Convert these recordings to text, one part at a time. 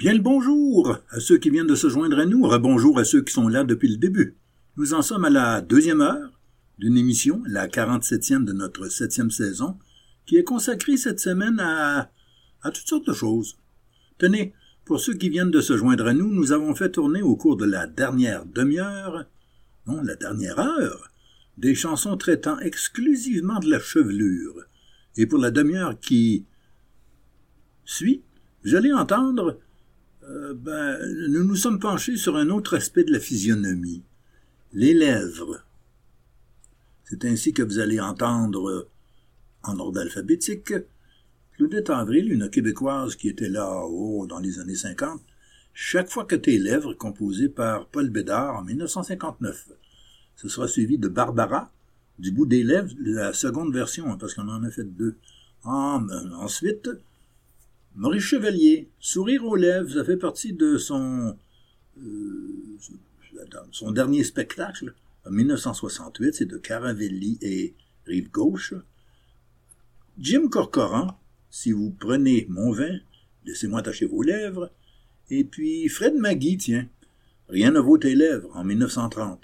Bien le bonjour à ceux qui viennent de se joindre à nous, rebonjour à ceux qui sont là depuis le début. Nous en sommes à la deuxième heure d'une émission, la 47e de notre 7e saison, qui est consacrée cette semaine à toutes sortes de choses. Tenez, pour ceux qui viennent de se joindre à nous, nous avons fait tourner au cours de la dernière demi-heure, non, la dernière heure, des chansons traitant exclusivement de la chevelure. Et pour la demi-heure qui suit, vous allez entendre nous nous sommes penchés sur un autre aspect de la physionomie, les lèvres. C'est ainsi que vous allez entendre, en ordre alphabétique, Claudette Avril, une Québécoise qui était là dans les années 50, Chaque fois que tes lèvres, composée par Paul Bédard en 1959. Ce sera suivi de Barbara, du bout des lèvres, la seconde version, parce qu'on en a fait deux. Ensuite, Maurice Chevalier, Sourire aux lèvres, ça fait partie de son dernier spectacle, en 1968, c'est de Caravelli et Rive-Gauche. Jim Corcoran, Si vous prenez mon vin, laissez-moi attacher vos lèvres. Et puis Fred Magui, tiens, Rien ne vaut tes lèvres, en 1930.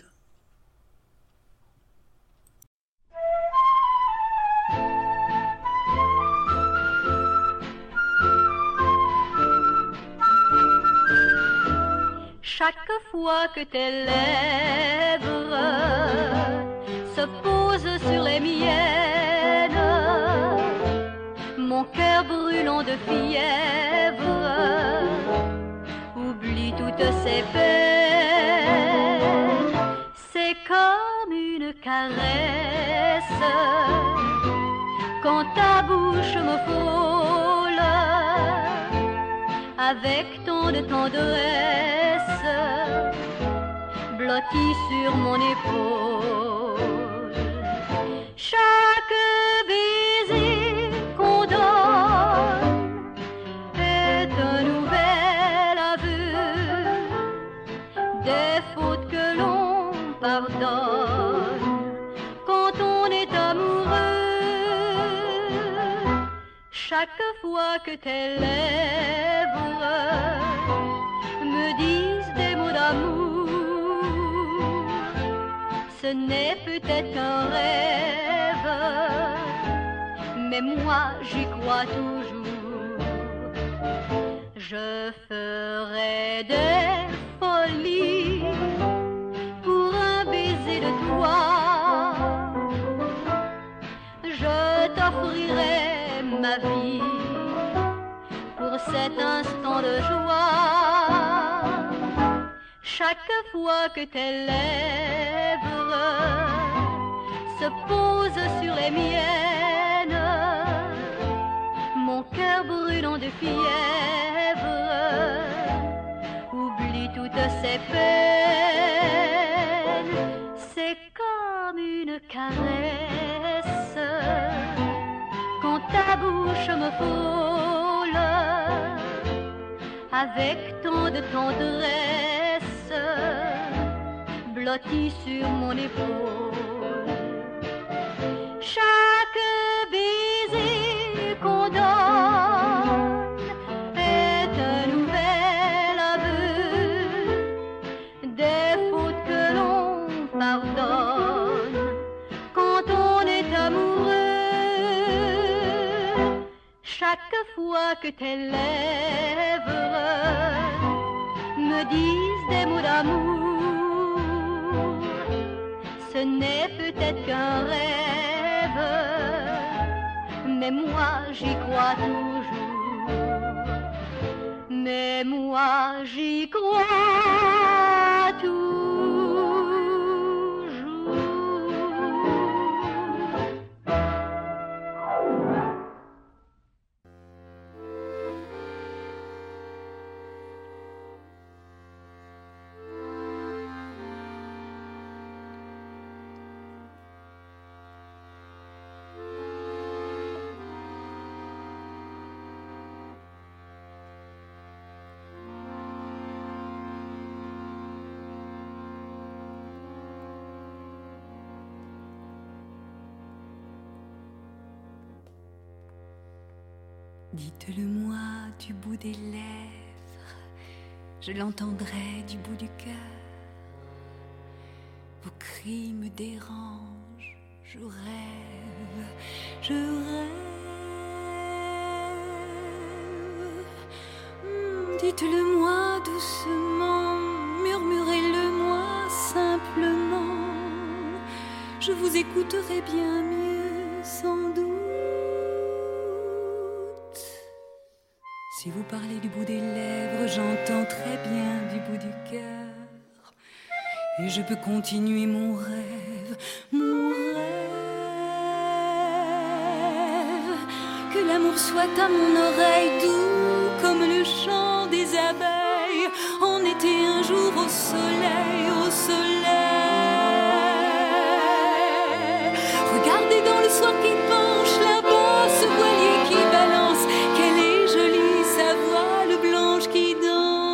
Chaque fois que tes lèvres se posent sur les miennes, mon cœur brûlant de fièvre oublie toutes ses peines. C'est comme une caresse quand ta bouche me frôle avec tant de tendresse, blotti sur mon épaule. Chaque baiser qu'on donne est un nouvel aveu des fautes que l'on pardonne quand on est amoureux. Chaque fois que tes lèvres me disent des mots d'amour, ce n'est peut-être qu'un rêve, mais moi j'y crois toujours. Je ferai des folies pour un baiser de toi. Je t'offrirai ma vie pour cet instant de joie. Chaque fois que tes lèvres se posent sur les miennes, mon cœur brûlant de fièvre oublie toutes ses peines. C'est comme une caresse quand ta bouche me frôle avec tant de tendresse, blotti sur mon épaule. Chaque baiser qu'on donne est un nouvel aveu des fautes que l'on pardonne quand on est amoureux. Chaque fois que tes lèvres me disent des mots d'amour, ce n'est peut-être qu'un rêve, mais moi j'y crois toujours. Mais moi j'y crois toujours. Dites-le-moi du bout des lèvres, je l'entendrai du bout du cœur. Vos cris me dérangent, je rêve, je rêve. Dites-le-moi doucement, murmurez-le-moi simplement. Je vous écouterai bien mieux, sans doute. Si vous parlez du bout des lèvres, j'entends très bien du bout du cœur. Et je peux continuer mon rêve, mon rêve. Que l'amour soit à mon oreille doux comme le chant des abeilles en été un jour au soleil, au soleil. Regardez dans le soir qui penche là-bas ce voilier qui balance. Quelle est jolie sa voile blanche qui danse.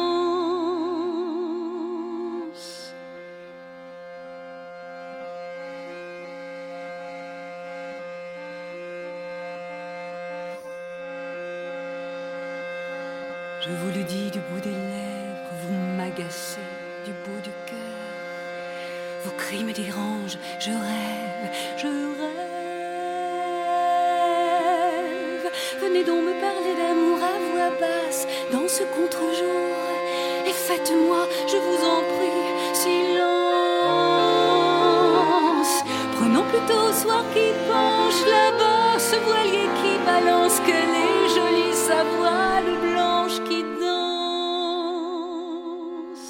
Je vous le dis du bout des lèvres, vous m'agacez du bout du cœur. Vos cris me dérangent, je rêve, je rêve. Venez donc me parler d'amour à voix basse dans ce contre-jour. Et faites-moi, je vous en prie, silence. Prenons plutôt au soir qui penche là-bas ce voilier qui balance. Quelle est jolie sa voile blanche qui danse.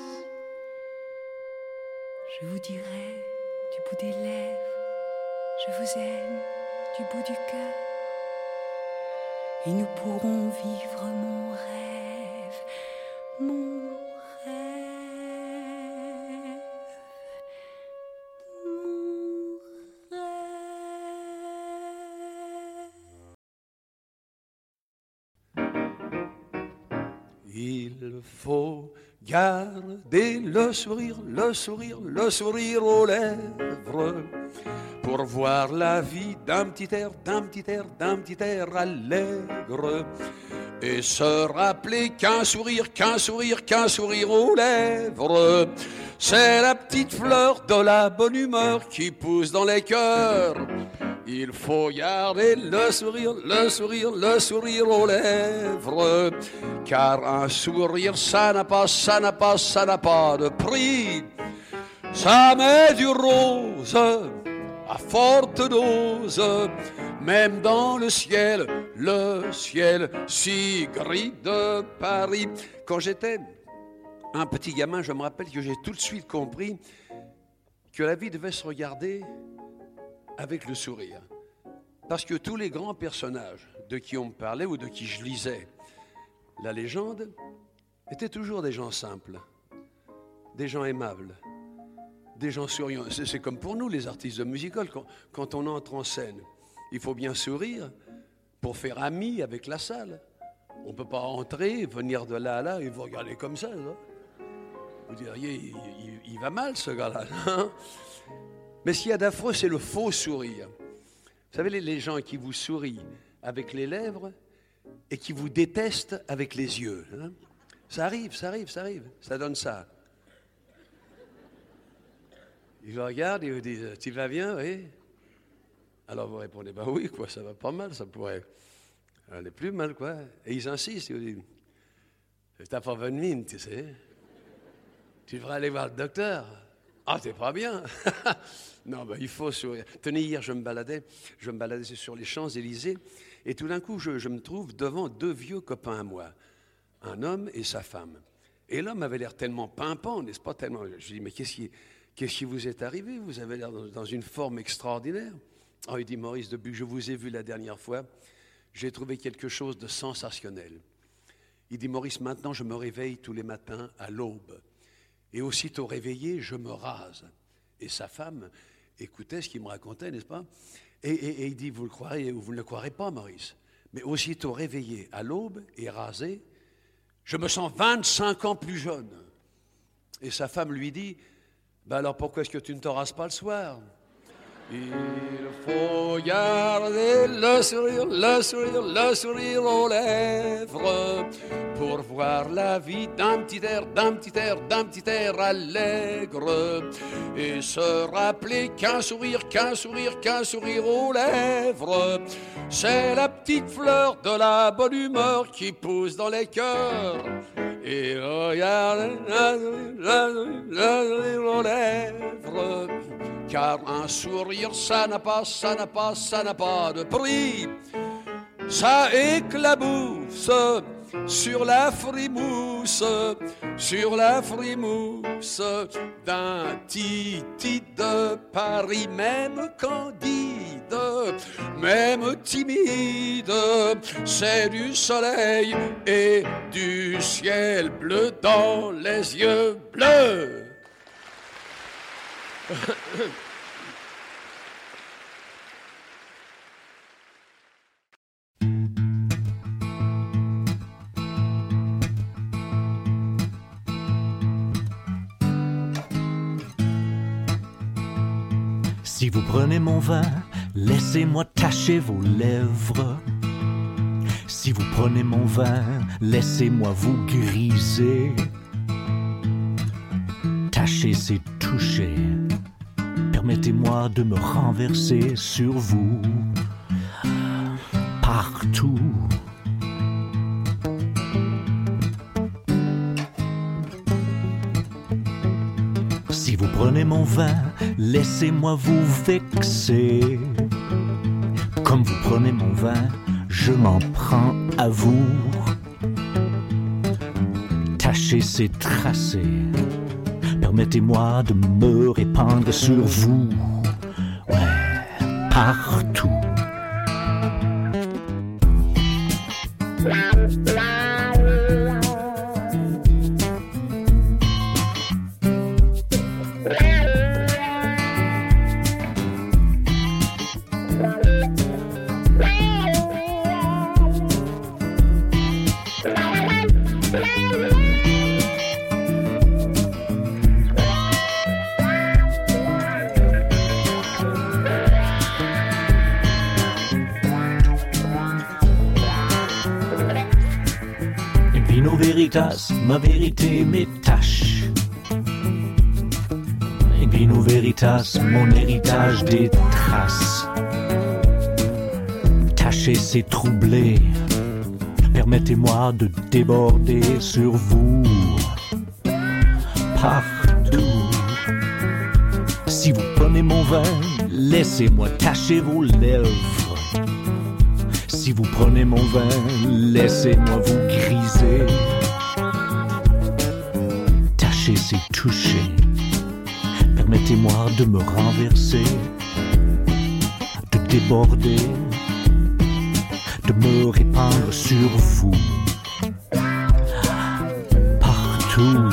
Je vous dirai du bout des lèvres, je vous aime du bout du cœur. Et nous pourrons vivre mon rêve, mon rêve, mon rêve. Il faut garder le sourire, le sourire, le sourire aux lèvres pour voir la vie d'un petit air, d'un petit air, d'un petit air allègre et se rappeler qu'un sourire, qu'un sourire, qu'un sourire aux lèvres, c'est la petite fleur de la bonne humeur qui pousse dans les cœurs. Il faut garder le sourire, le sourire, le sourire aux lèvres, car un sourire, ça n'a pas, ça n'a pas, ça n'a pas de prix. Ça met du rose à forte dose, même dans le ciel si gris de Paris. Quand j'étais un petit gamin, je me rappelle que j'ai tout de suite compris que la vie devait se regarder avec le sourire. Parce que tous les grands personnages de qui on me parlait ou de qui je lisais la légende étaient toujours des gens simples, des gens aimables, des gens souriants. C'est comme pour nous, les artistes de musical, quand on entre en scène, il faut bien sourire pour faire ami avec la salle. On ne peut pas entrer, venir de là à là et vous regarder comme ça. Là. Vous diriez, il va mal ce gars-là. Mais ce qu'il y a d'affreux, c'est le faux sourire. Vous savez, les gens qui vous sourient avec les lèvres et qui vous détestent avec les yeux. Hein? Ça arrive, ça donne ça. Ils vous regardent et vous disent « Tu vas bien, oui ?» Alors vous répondez « Bah oui, quoi, ça va pas mal, ça pourrait aller plus mal, quoi. » Et ils insistent, ils vous disent « T'as pas bonne mine, tu sais. Tu devrais aller voir le docteur. » « Ah, t'es pas bien. » Non, ben, il faut sourire. Tenez, hier, je me baladais sur les Champs-Élysées, et tout d'un coup, je me trouve devant deux vieux copains à moi, un homme et sa femme. Et l'homme avait l'air tellement pimpant, n'est-ce pas, tellement... Je dis, mais qu'est-ce qui vous est arrivé? Vous avez l'air dans une forme extraordinaire. Oh, il dit, Maurice, depuis que je vous ai vu la dernière fois, j'ai trouvé quelque chose de sensationnel. Il dit, Maurice, maintenant, je me réveille tous les matins à l'aube. Et aussitôt réveillé, je me rase. Et sa femme écoutait ce qu'il me racontait, n'est-ce pas? Et il dit, vous le croirez ou vous ne le croirez pas, Maurice, mais aussitôt réveillé à l'aube et rasé, je me sens 25 ans plus jeune. Et sa femme lui dit, ben alors pourquoi est-ce que tu ne te rases pas le soir? Il faut garder le sourire, le sourire, le sourire aux lèvres pour voir la vie d'un petit air, d'un petit air, d'un petit air allègre et se rappeler qu'un sourire, qu'un sourire, qu'un sourire aux lèvres, c'est la petite fleur de la bonne humeur qui pousse dans les cœurs. Et regardez le sourire aux lèvres, car un sourire, ça n'a pas de prix. Ça éclabousse sur la frimousse d'un titi de Paris, même candide, même timide. C'est du soleil et du ciel bleu dans les yeux bleus. Si vous prenez mon vin, laissez-moi tacher vos lèvres. Si vous prenez mon vin, laissez-moi vous griser. Tâcher, c'est toucher. Permettez-moi de me renverser sur vous, partout. Si vous prenez mon vin, laissez-moi vous vexer. Comme vous prenez mon vin, je m'en prends à vous. Tâcher, c'est tracer. Permettez-moi de me répandre sur vous, ouais, partout. Ma vérité, mes tâches. In vino veritas, mon héritage des traces. Tâcher, c'est troubler. Permettez-moi de déborder sur vous, partout. Si vous prenez mon vin, laissez-moi tâcher vos lèvres. Si vous prenez mon vin, laissez-moi vous griser. C'est toucher. Permettez-moi de me renverser, de déborder, de me répandre sur vous, partout.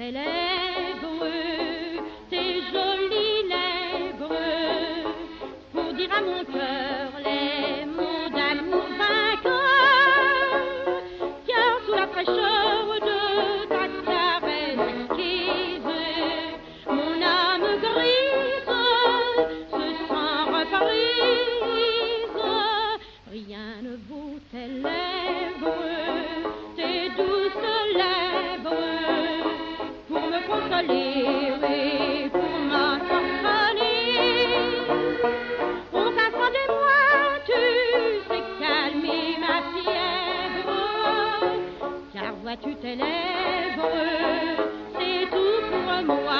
tes lèvres, tes jolies lèvres, pour dire à mon cœur les mots d'amour vainqueur, car sous la fraîcheur de ta caresse exquise, mon âme grise se sent reprise. Rien ne vaut tes lèvres, tes douces lèvres, pour me consoler et pour m'ensorceler. Au fin fond de moi, tu sais calmer ma fièvre, car vois-tu tes lèvres, c'est tout pour moi.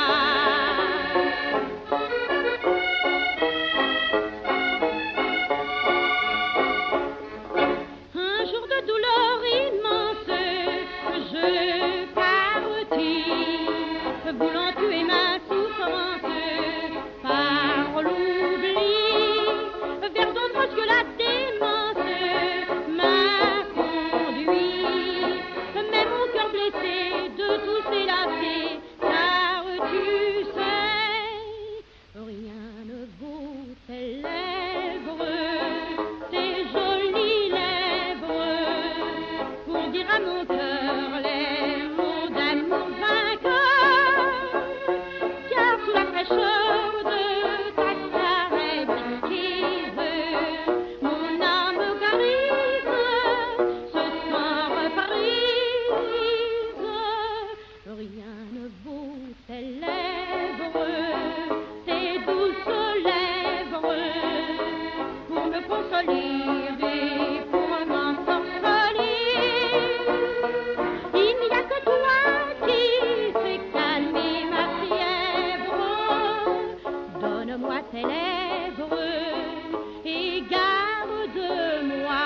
Un jour de douleur immense, je partis, voulant tuer ma souffrance par l'oubli, vers d'autres que la démence m'a conduit. Mais mon cœur blessé de tous ces lacets, car tu sais, rien ne vaut tes lèvres, tes jolies lèvres, pour dire à mon cœur les mots d'amour vainqueur, car sous la fraîcheur de ta caresse exquise, mon âme grise se sent reprise. Rien ne vaut tes lèvres, tes douces lèvres, pour me consoler et pour m'ensorceler. Il n'y a que toi qui sais calmer ma fièvre. Donne-moi tes lèvres et garde-moi.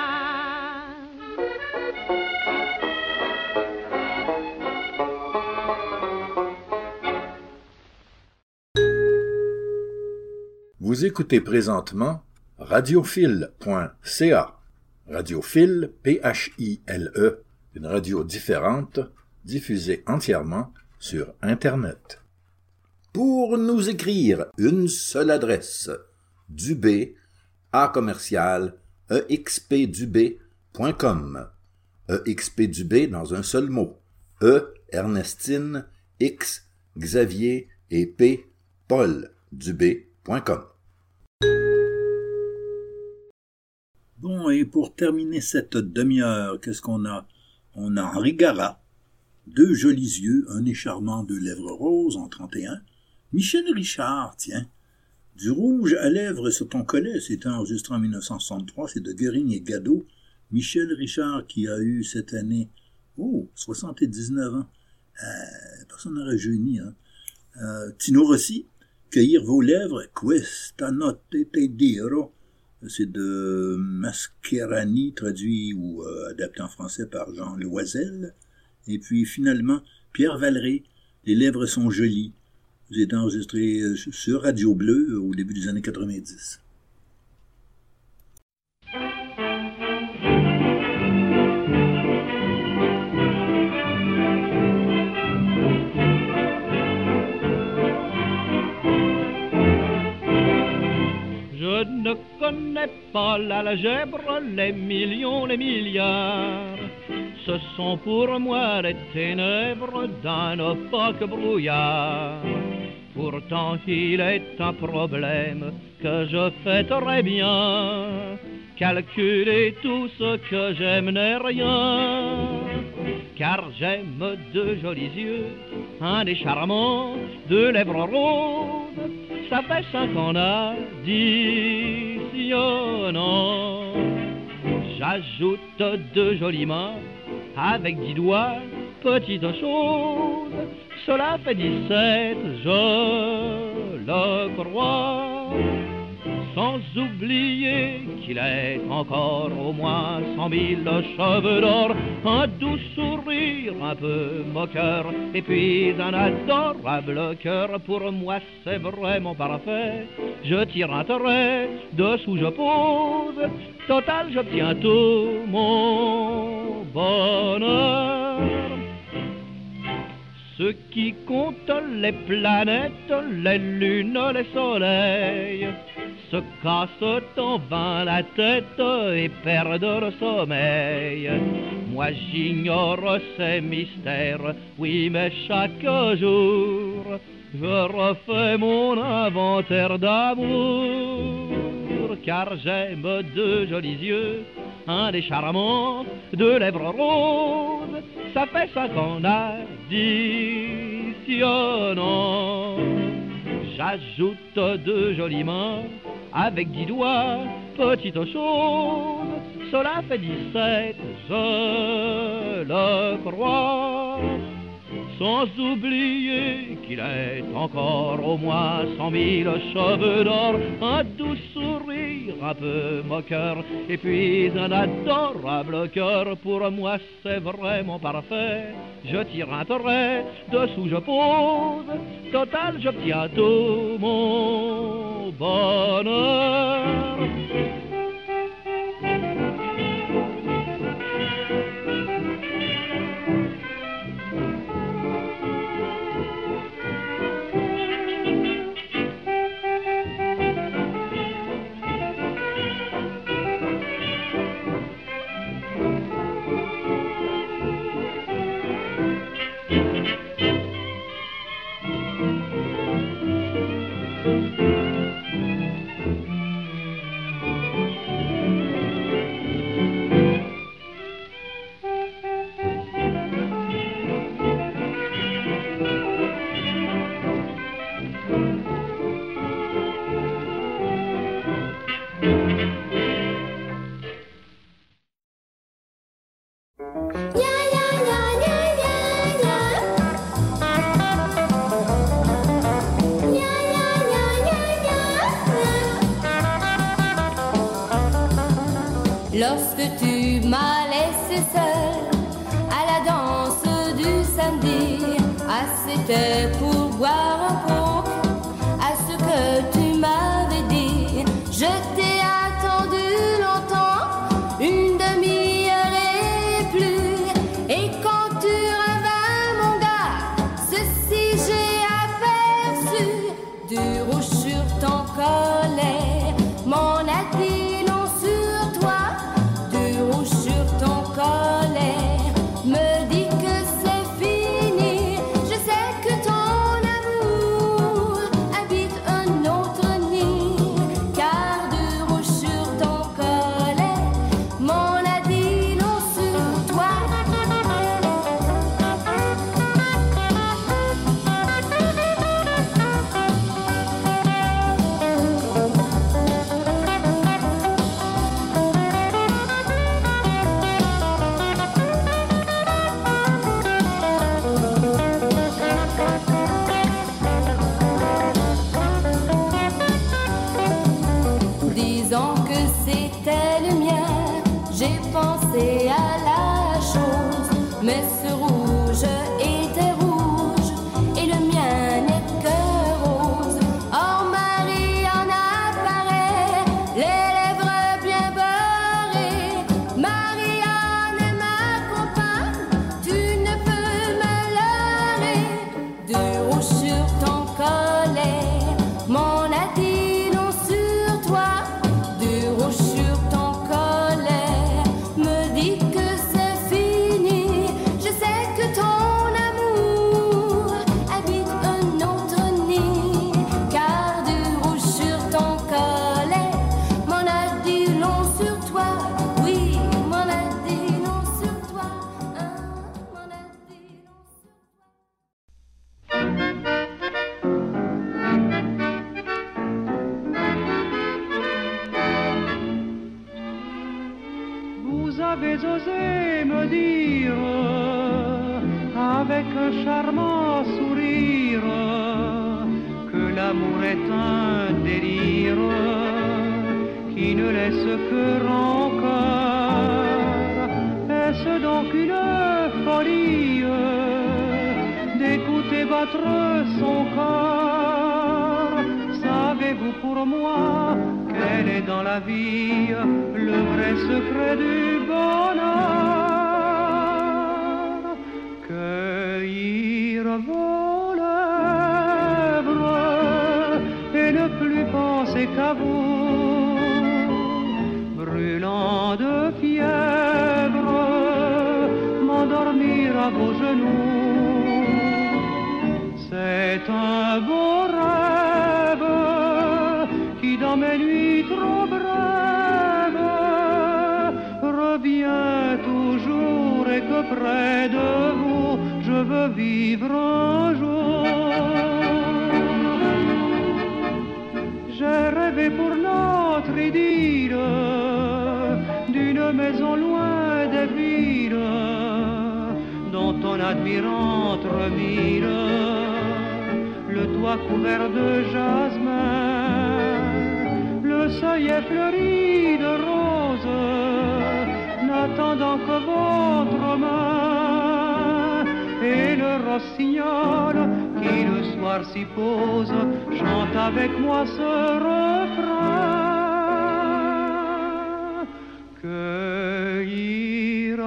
Vous écoutez présentement radiophile.ca. Radiophile, P-H-I-L-E, une radio différente, diffusée entièrement sur Internet. Pour nous écrire, une seule adresse, Dubé, A commercial, expdubé.com. expdubé dans un seul mot. E, Ernestine, X, Xavier et P, Paul, Dubé.com. Bon, et pour terminer cette demi-heure, qu'est-ce qu'on a? On a Henri Garat, deux jolis yeux, un nez charmant, deux lèvres roses en 31. Michel Richard, tiens. Du rouge à lèvres sur ton collet, c'était enregistré en 1963, c'est de Guérigne et Gadot. Michel Richard qui a eu cette année, 79 ans. Personne n'aurait jeuni, hein. Tino Rossi, Cueillir vos lèvres, Questa notte te dirò. C'est de Mascherani, traduit ou adapté en français par Jean Loisel. Et puis finalement, Pierre Valeray, Les lèvres sont jolies. C'est enregistré sur Radio Bleu au début des années 90. Je ne connais pas l'algèbre, les millions, les milliards. Ce sont pour moi les ténèbres d'un opaque brouillard. Pourtant il est un problème que je fais très bien. Calculer tout ce que j'aime n'est rien. Car j'aime deux jolis yeux, un nez charmant, deux lèvres roses. Ça fait 5 ans additionnant. J'ajoute deux jolies mains avec 10 doigts, petite chose. Cela fait 17, je le crois. Sans oublier qu'il est encore au moins 100 000 cheveux d'or, un doux sourire un peu moqueur, et puis un adorable cœur. Pour moi c'est vraiment parfait. Je tire un trait, dessous je pose, total j'obtiens tout mon bonheur. Sur ceux qui comptent les planètes, les lunes, les soleils, se cassent en vain la tête et perdent le sommeil. Moi j'ignore ces mystères, oui, mais chaque jour je refais mon inventaire d'amour, car j'aime de jolis yeux, un des charmants, deux lèvres roses, ça fait 5 ans additionnant. J'ajoute 2 jolies mains avec 10 doigts, petite chose, cela fait 17, je le crois. Sans oublier qu'il est encore au moins 100 000 cheveux d'or, un doux sourire un peu moqueur, et puis un adorable cœur. Pour moi c'est vraiment parfait, je tire un trait, dessous je pose, total j'obtiens tout mon bonheur. Lorsque tu m'as laissé seule à la danse du samedi, c'était pour boire un pot à ce que tu m'avais dit. Je t'ai attendu longtemps, une demi-heure et plus, et quand tu revins mon gars, ceci j'ai aperçu, du rouge sur ton collet, mon attire sur toi, du rouge sur ton collet, me dit que c'est fini. Je sais que ton amour habite un autre nid, car du rouge sur ton collet, m'en a dit non sur toi. Disant que c'était le mien, j'ai pensé à la chose, mais ce rouge était rouge et le mien n'est que rose. Or Marianne apparaît, les lèvres bien beurrées. Marianne est ma compagne, tu ne peux me leurrer. Du rouge sur ton collet, m'en a dit non sur toi. Du rouge sur ton collet, me dit que c'est fini. Je sais que ton amour habite un autre nid, car du rouge sur ton collet, m'en a dit non sur toi. Oui, m'en a dit non sur toi. M'en a dit non sur toi. Vous avez osé me dire, avec un charmant sourire, que l'amour est un délire qui ne laisse que rancœur. Est-ce donc une folie d'écouter battre son corps? Savez-vous pour moi quel est dans la vie le vrai secret du bonheur? Cueillir vos à vos genoux. C'est un beau rêve qui dans mes nuits trop brèves revient toujours et que près de vous je veux vivre un jour. J'ai rêvé pour notre idylle d'une maison loin des villes dont on admirant mille le toit couvert de jasmin, le seuil est fleuri de roses, n'attendant que votre main, et le rossignol qui le soir s'y pose chante avec moi ce refrain. Cueillir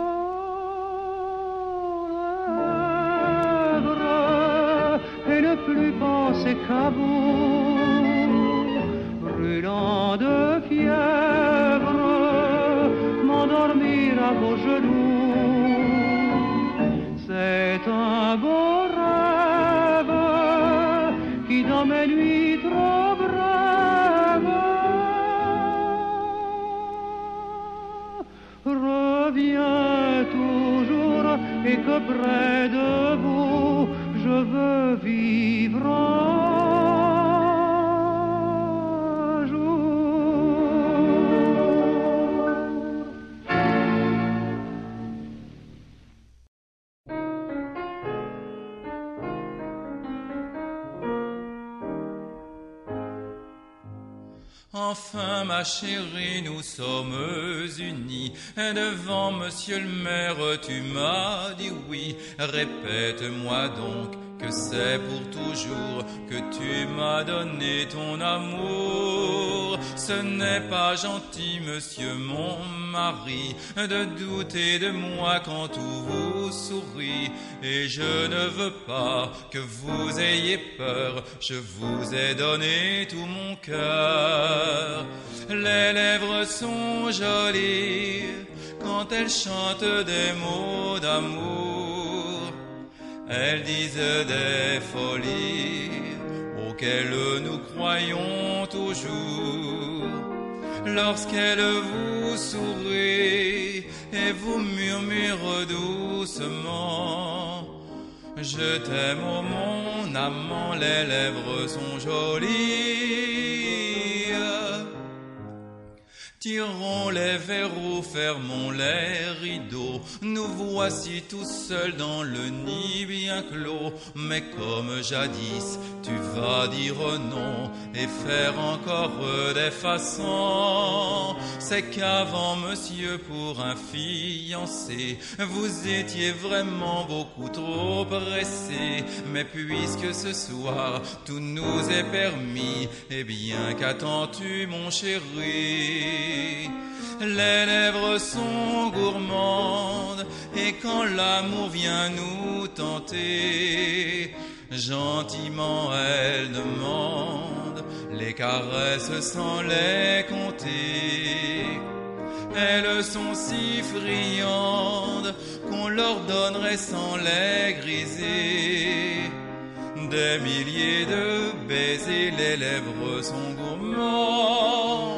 et ne plus penser qu'à vous, brûlant de fièvre, m'endormir à vos genoux. C'est un beau rêve qui dans mes nuits trop brèves revient toujours et que près de vous je veux vivre un jour. Enfin, ma chérie, nous sommes unis. Devant monsieur le maire, tu m'as dit oui. Répète-moi donc que c'est pour toujours que tu m'as donné ton amour. Ce n'est pas gentil, monsieur mon mari, de douter de moi quand tout vous sourit. Et je ne veux pas que vous ayez peur, je vous ai donné tout mon cœur. Les lèvres sont jolies quand elles chantent des mots d'amour. Elles disent des folies auxquelles nous croyons toujours. Lorsqu'elles vous sourient et vous murmurent doucement, je t'aime, oh mon amant, les lèvres sont jolies. Tirons les verrous, fermons les rideaux. Nous voici tous seuls dans le nid bien clos. Mais comme jadis, tu vas dire non et faire encore des façons. C'est qu'avant, monsieur, pour un fiancé, vous étiez vraiment beaucoup trop pressé. Mais puisque ce soir, tout nous est permis, eh bien, qu'attends-tu, mon chéri? Les lèvres sont gourmandes et quand l'amour vient nous tenter, gentiment elles demandent les caresses sans les compter. Elles sont si friandes qu'on leur donnerait sans les griser des milliers de baisers. Les lèvres sont gourmandes.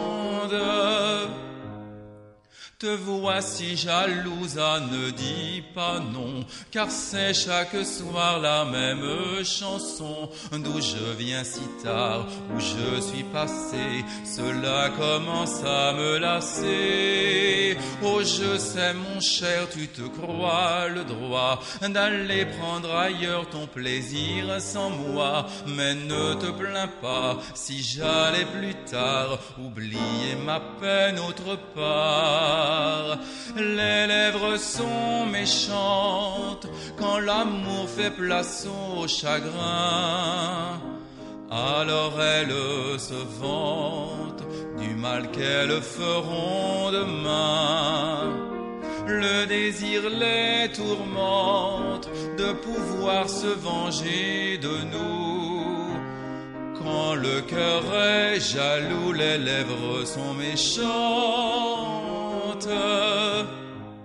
Te voici jalouse, ne dis pas non, car c'est chaque soir la même chanson. D'où je viens si tard, où je suis passé, cela commence à me lasser. Oh, je sais mon cher, tu te crois le droit d'aller prendre ailleurs ton plaisir sans moi. Mais ne te plains pas, si j'allais plus tard oublier ma peine autre part. Les lèvres sont méchantes quand l'amour fait place au chagrin. Alors elles se vantent du mal qu'elles feront demain. Le désir les tourmente de pouvoir se venger de nous. Quand le cœur est jaloux, les lèvres sont méchantes.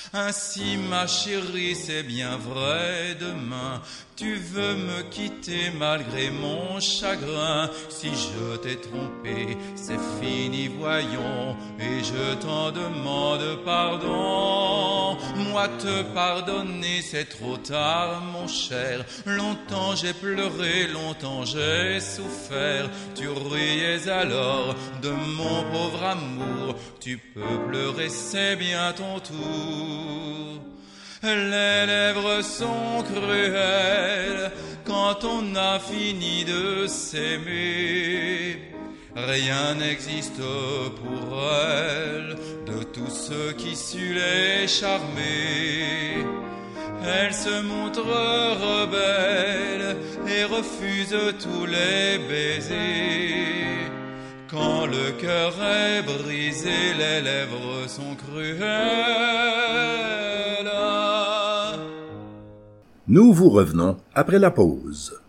Ainsi ma chérie, c'est bien vrai, demain tu veux me quitter malgré mon chagrin. Si je t'ai trompé, c'est fini, voyons, et je t'en demande pardon. Moi te pardonner, c'est trop tard, mon cher. Longtemps j'ai pleuré, longtemps j'ai souffert. Tu riais alors de mon pauvre amour. Tu peux pleurer, c'est bien ton tour. Les lèvres sont cruelles quand on a fini de s'aimer. Rien n'existe pour elles de tous ceux qui su les charmer. Elle se montre rebelle et refuse tous les baisers. Quand le cœur est brisé, les lèvres sont cruelles. Nous vous revenons après la pause.